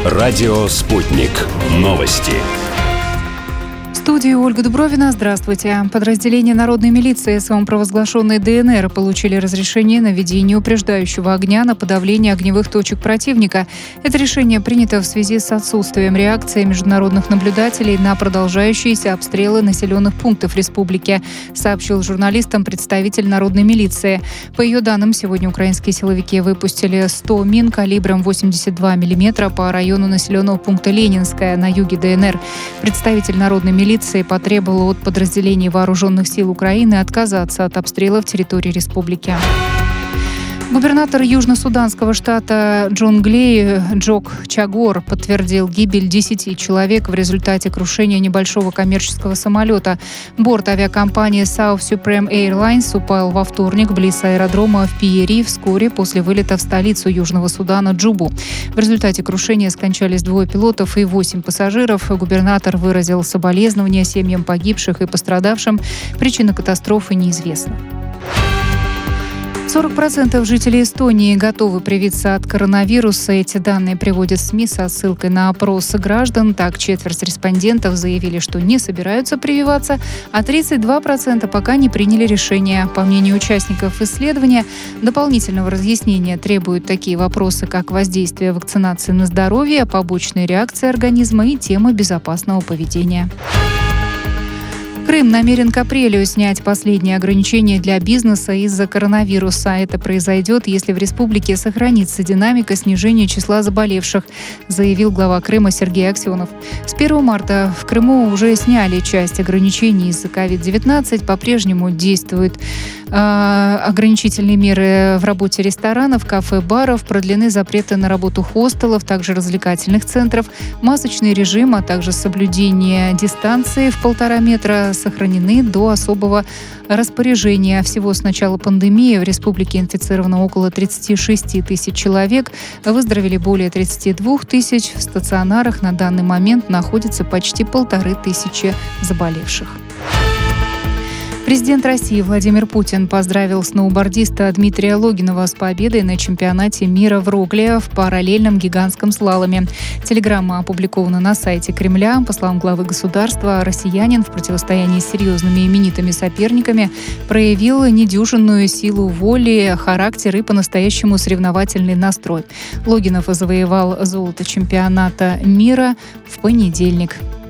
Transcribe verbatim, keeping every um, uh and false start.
Радио «Спутник». Новости. В студии Ольга Дубровина. Здравствуйте. Подразделения народной милиции самопровозглашенной ДНР получили разрешение на ведение упреждающего огня на подавление огневых точек противника. Это решение принято в связи с отсутствием реакции международных наблюдателей на продолжающиеся обстрелы населенных пунктов республики, сообщил журналистам представитель народной милиции. По ее данным, сегодня украинские силовики выпустили сто мин калибром восемьдесят два миллиметра по району населенного пункта Ленинская на юге ДНР. Представитель народной милиции потребовала от подразделений вооруженных сил Украины отказаться от обстрелов территории республики. Губернатор южно-суданского штата Джонглей Джок Чагор подтвердил гибель десяти человек в результате крушения небольшого коммерческого самолета. Борт авиакомпании South Supreme Airlines упал во вторник близ аэродрома в Пиери вскоре после вылета в столицу Южного Судана Джубу. В результате крушения скончались двое пилотов и восемь пассажиров. Губернатор выразил соболезнования семьям погибших и пострадавшим. Причина катастрофы неизвестна. сорок процентов жителей Эстонии готовы привиться от коронавируса. Эти данные приводят СМИ со ссылкой на опросы граждан. Так, четверть респондентов заявили, что не собираются прививаться, а тридцать два процента пока не приняли решение. По мнению участников исследования, дополнительного разъяснения требуют такие вопросы, как воздействие вакцинации на здоровье, побочные реакции организма и тема безопасного поведения. Крым намерен к апрелю снять последние ограничения для бизнеса из-за коронавируса. Это произойдет, если в республике сохранится динамика снижения числа заболевших, заявил глава Крыма Сергей Аксенов. С первого марта в Крыму уже сняли часть ограничений из-за ковид девятнадцать. По-прежнему действуют э, ограничительные меры в работе ресторанов, кафе, баров, продлены запреты на работу хостелов, также развлекательных центров, масочный режим, а также соблюдение дистанции в полтора метра сохранены до особого распоряжения. Всего с начала пандемии в республике инфицировано около тридцать шесть тысяч человек, выздоровели более тридцать два тысяч. В стационарах на данный момент находится почти полторы тысячи заболевших. Президент России Владимир Путин поздравил сноубордиста Дмитрия Логинова с победой на чемпионате мира в Рогле в параллельном гигантском слаломе. Телеграмма опубликована на сайте Кремля. По словам главы государства, россиянин в противостоянии с серьезными именитыми соперниками проявил недюжинную силу воли, характер и по-настоящему соревновательный настрой. Логинов завоевал золото чемпионата мира в понедельник.